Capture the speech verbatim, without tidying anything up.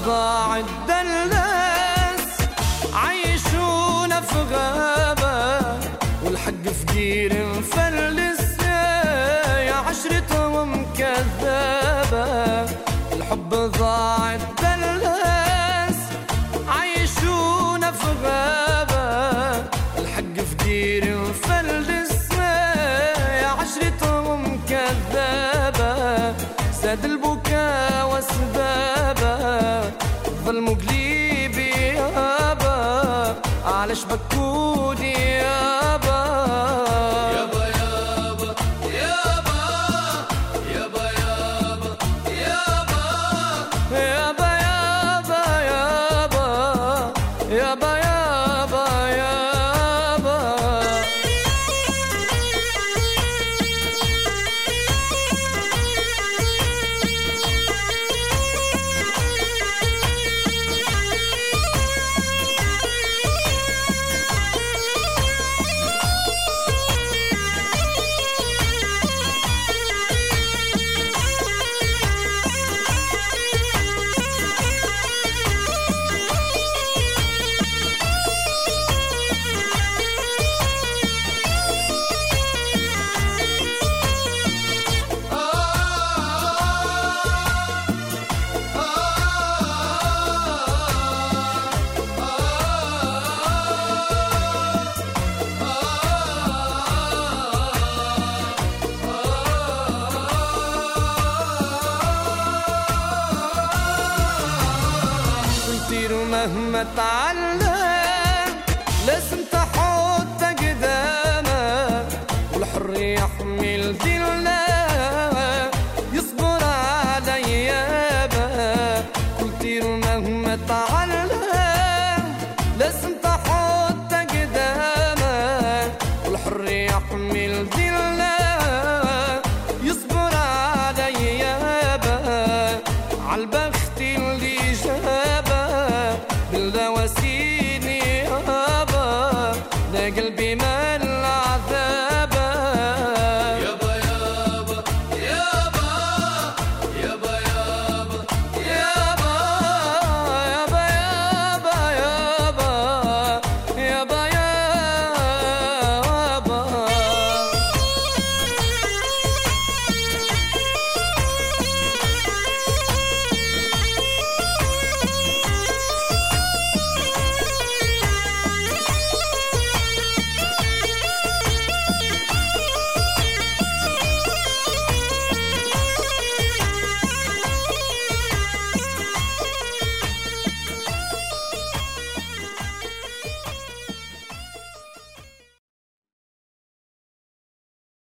ضاع الدلاس عيشونا في غابة والحق فقير مفلس يا عشرتهم كذابة. الحب ضاع الدلاس عيشونا في غابة الحق فقير مفلس يا عشرتهم كذابة. زاد البكاء وسبابة ظلموا قليبي يابا علاش بكوني يابا يابا يابا يابا يابا يابا يابا يابا يابا يابا يابا يابا يابا. مهما تعلم لازم تحط قدامه والحر يحمل ديننا يصبر على ايامه. كل طير مهما تعلم